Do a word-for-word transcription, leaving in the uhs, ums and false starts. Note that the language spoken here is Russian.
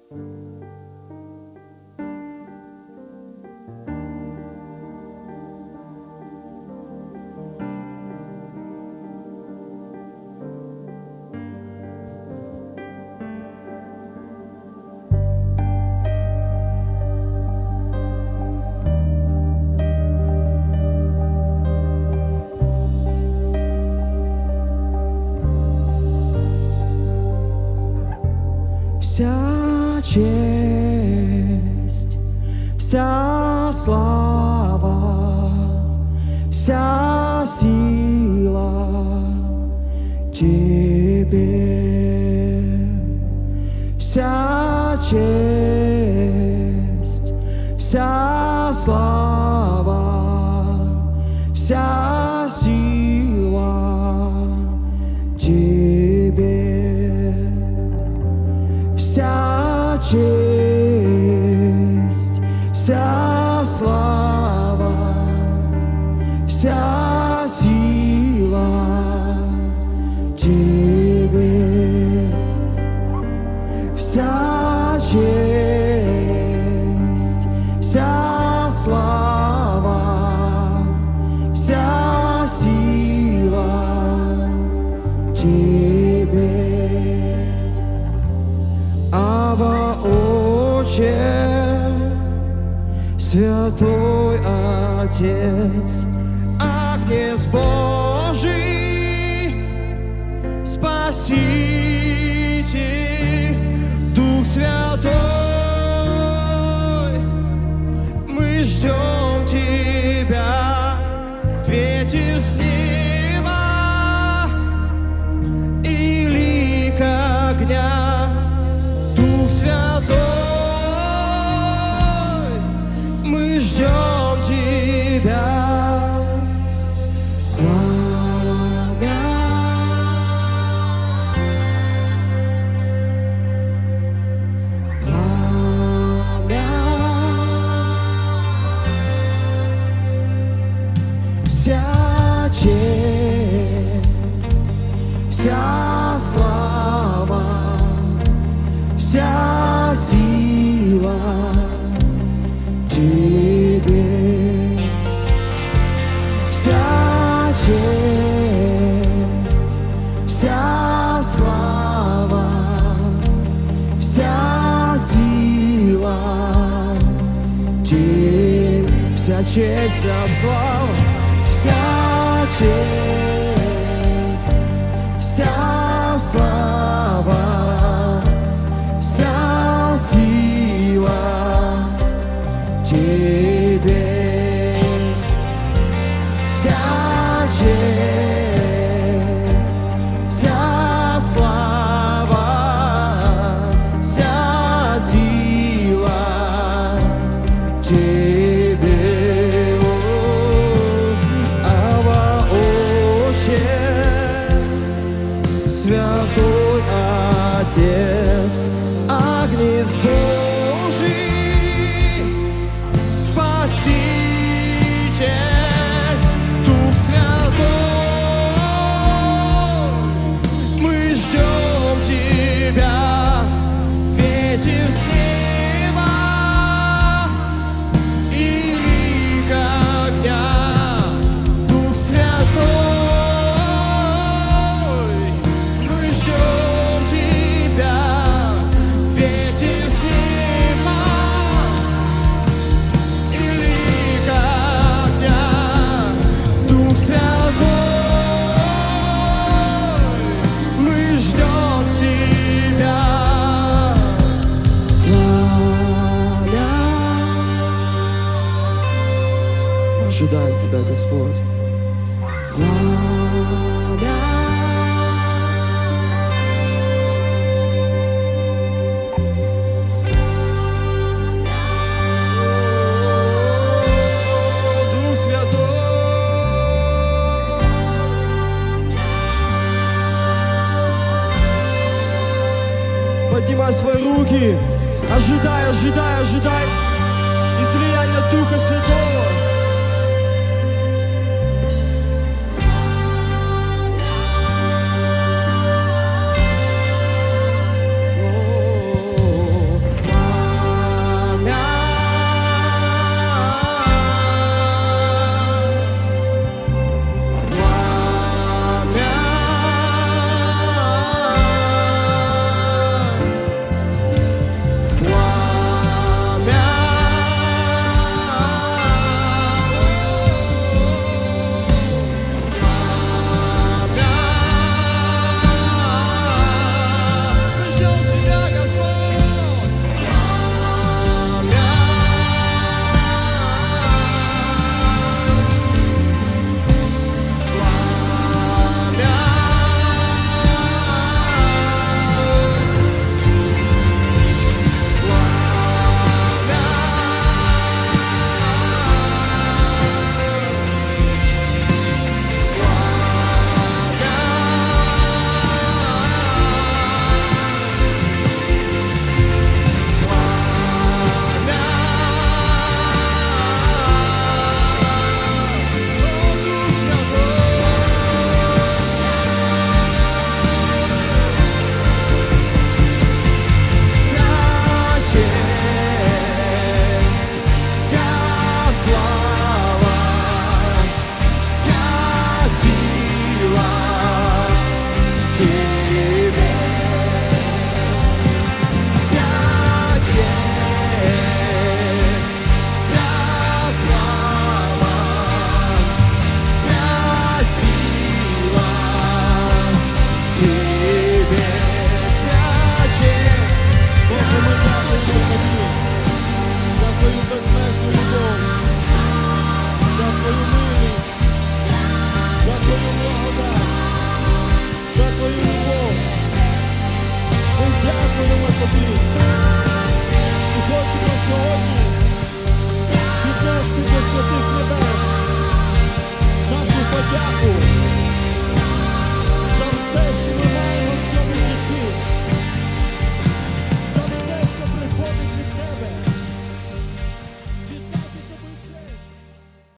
Вся честь, вся слава, вся сила Тебе. Вся честь, вся слава, вся сила Тебе. Вся честь, вся слава, вся сила Тебе. Вся честь, вся слава, вся сила Тебе. Ава, Отче, Святой Отец, Агнец Божий, Спаситель, Дух Святой, мы ждем Тебя, ветер с неба и лик огня. Дух Святой, мы ждем Тебя, пламя, пламя. Вся честь, вся слава, вся сила Тебе. Вся честь, вся слава, вся сила Тебе. Вся честь, вся слава, вся честь, вся слава, вся сила Тебе. Вся честь, вся слава, вся сила Тебе. Ава, Отче, Святой Отец, Агнец Божий, Спаситель, Дух Святой, мы ждем Тебя, ветер с неба и лик огня. Дух Святой, мы ждем Тебя, ветер с неба и лик огня. Дух Святой, мы ждем Тебя, пламя. Мы ожидаем Тебя, Господь, пламя. Дух Святой, поднимай свои руки, ожидай, ожидай, ожидай излияния Духа Святого.